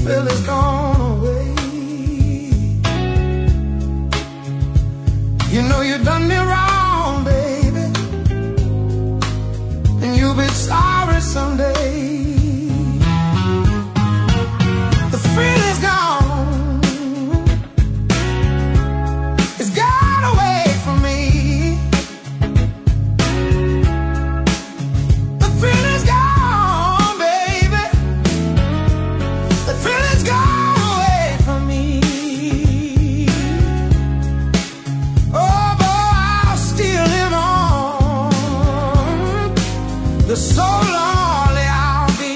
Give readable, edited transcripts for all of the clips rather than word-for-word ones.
feel it's gone away. You know you done me wrong, baby, and you'll be sorry someday. The feeling's gone, it's gone away from me. The feeling's gone, baby, the feeling's gone away from me. Oh boy, I'll still live on, the so lonely I'll be.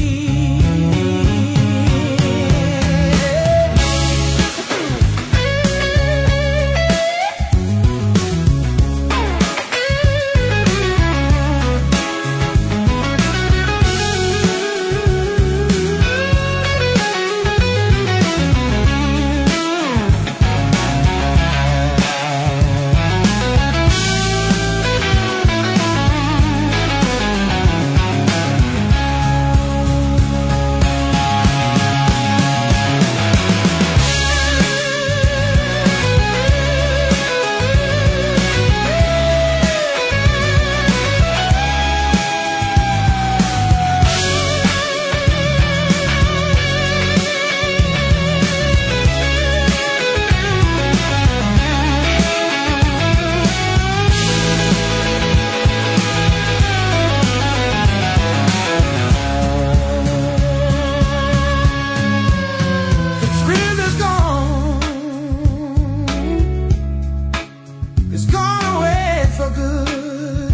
It's gone away for good.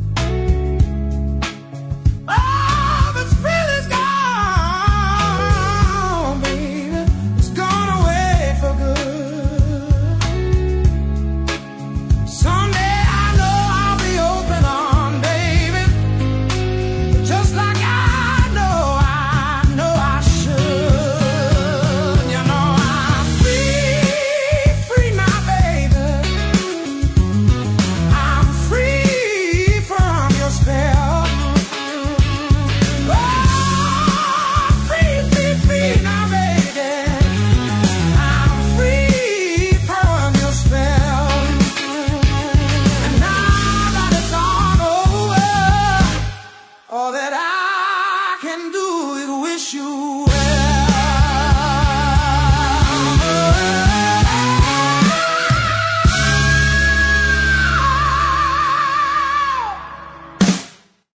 Oh, this feeling's gone, baby. It's gone away for good. Someday I know I'll be open on, baby, just like I know I should. You know I'm free now, baby. I'm free from your spell. Oh, free now, baby. I'm free from your spell. And now that it's all over, all that I can do is wish you